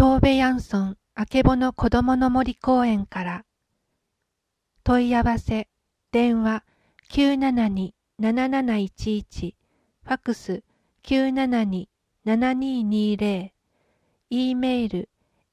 トーベヤンソンあけぼの子どもの森公園から。問い合わせ電話 972-7711 ファクス 972-7220 E メール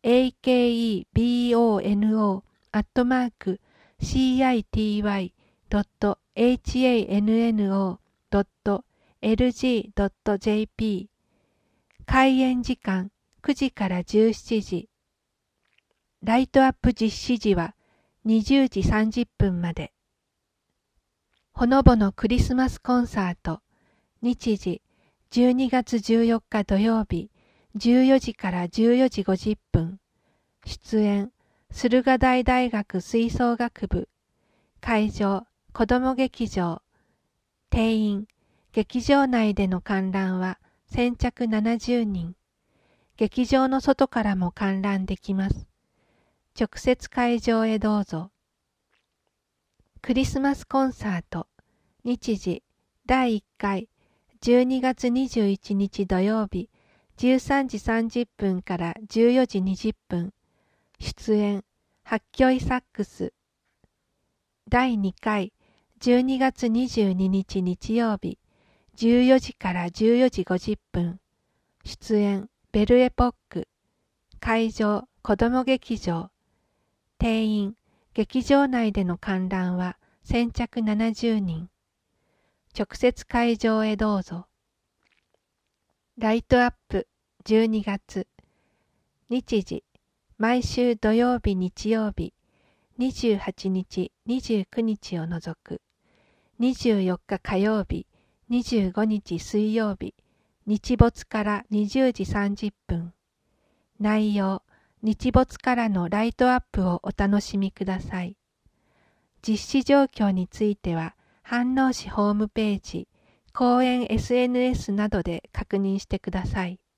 akebono.city.hano.lg.jp 開演時間9時から17時。ライトアップ実施時は20時30分まで。ほのぼのクリスマスコンサート。日時12月14日土曜日14時から14時50分。出演駿河台大学吹奏楽部。会場子ども劇場。定員劇場内での観覧は先着70人。劇場の外からも観覧できます。直接会場へどうぞ。クリスマスコンサート。日時第1回12月21日土曜日13時30分から14時20分。出演ハッキョイサックス。第2回12月22日日曜日14時から14時50分。出演ベルエポック。会場子ども劇場。定員劇場内での観覧は先着70人。直接会場へどうぞ。ライトアップ12月。日時毎週土曜日日曜日28日29日を除く。24日火曜日25日水曜日日没から20時30分。内容日没からのライトアップをお楽しみください。実施状況については飯能市ホームページ、公園 SNS などで確認してください。